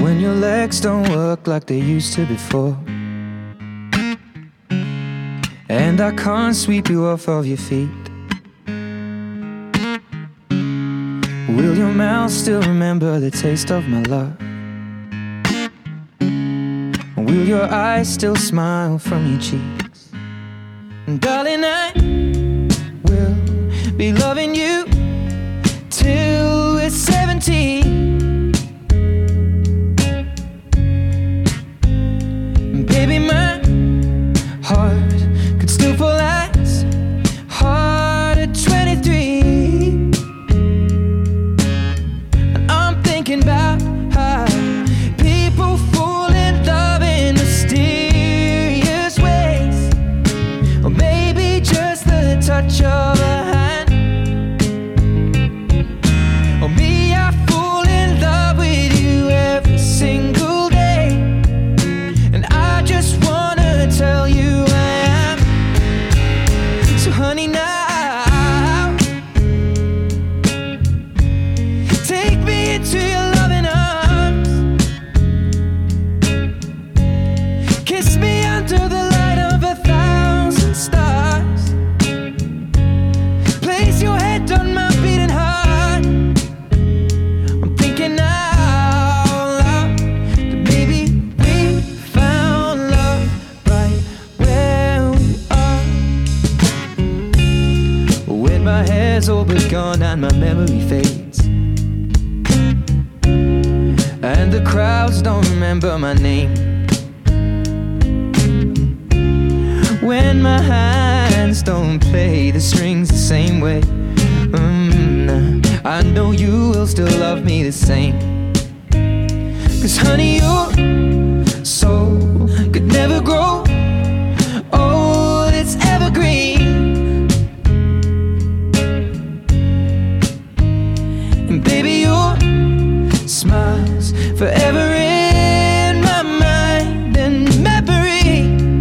when your legs don't work like they used to before, and I can't sweep you off of your feet. Will your mouth still remember the taste of my love? Will your eyes still smile from your cheeks? And darling, I will be loving you till we're 17. And baby, my heart could still fall as hard at 23. And I'm thinking about how people fall in love in mysterious ways, or maybe just the touch of a hand. Or me, I fall in love with you every single day, and I just wanna tell you I am. So honey, now take me into your loving arms, kiss me under the light of 1,000 stars, place your head on my beating heart. I'm thinking out loud that maybe we found love right where we are. When my hair's all but gone and my memory fades, and the crowds don't remember my name, when my hands don't play the strings the same way, I know you will still love me the same. 'Cause honey, your soul could never grow old, it's evergreen. And baby, your smile's forever in my mind and memory.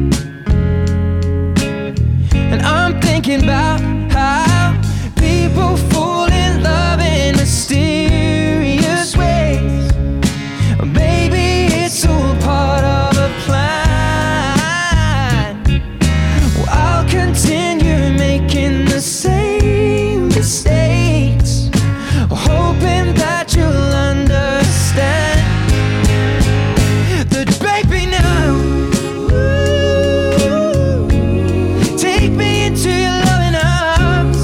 And I'm thinking about how people fall in love in mysterious ways, or maybe it's all part of a plan. Well, I'll continue making the same mistakes, hoping that you'll understand that, baby, now take me into your loving arms,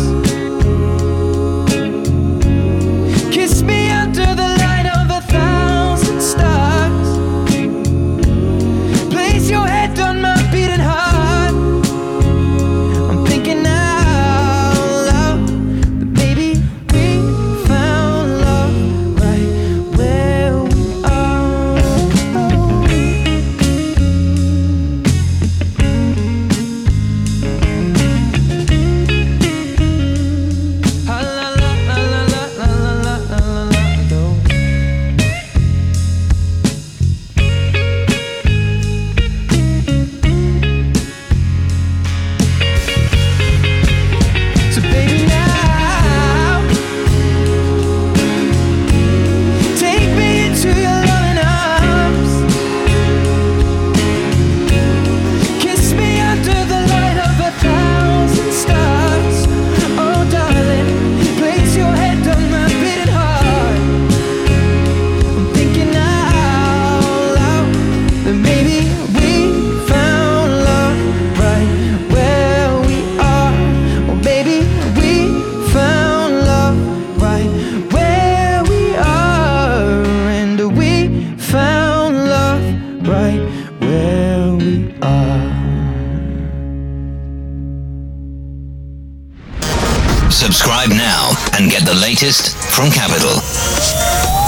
kiss me under the light of 1,000 stars, place your head on my beating heart. I'm thinking out loud that maybe we found love right where we are. La la la la la la la la la do. So baby, now take me into your loving arms, kiss me under the light of 1,000 stars. Oh darling, place your head on my beating heart. I'm thinking out loud that maybe we found love right where we are. Or maybe we found love right where we are. And we found love right where we are. Subscribe now and get the latest from Capital.